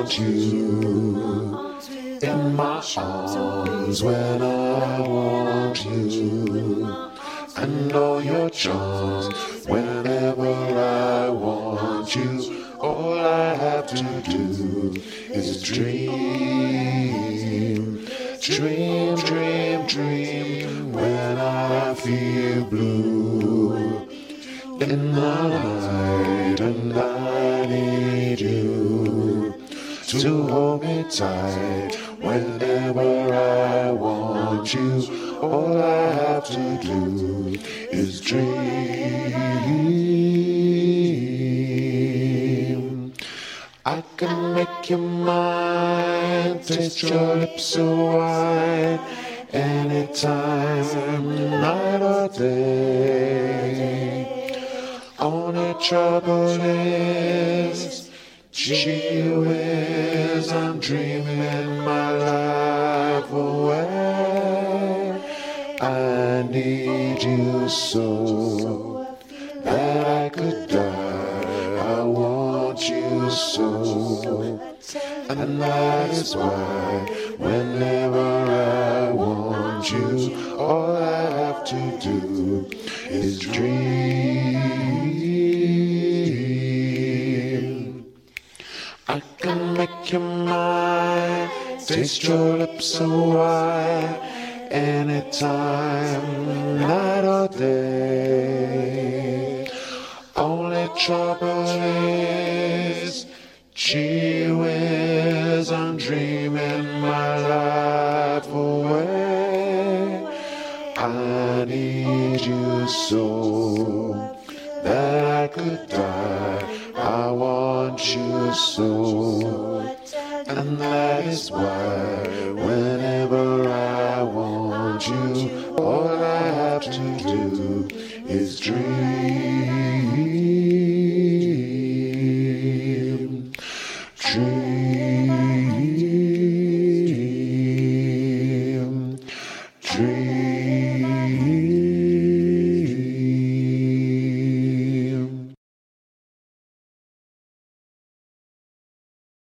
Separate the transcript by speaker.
Speaker 1: want you in my arms when I want you. I know your charms whenever I want you. All I have to do is dream, dream, dream, dream when I feel blue in the night, and I need you to hold me tight whenever I want you. All I have to do is dream. I can make your mind, taste your lips so wine, anytime, night or day. Only trouble is, gee whiz, I'm dreaming my life away. I need you so that I could die. I want you so, and that is why whenever I want you, all I have to do is dream. I can make your mind, taste your lips so wine, anytime, night or day. Only trouble is, gee whiz, I'm dreaming my life away. I need you so that I could die. I want you so,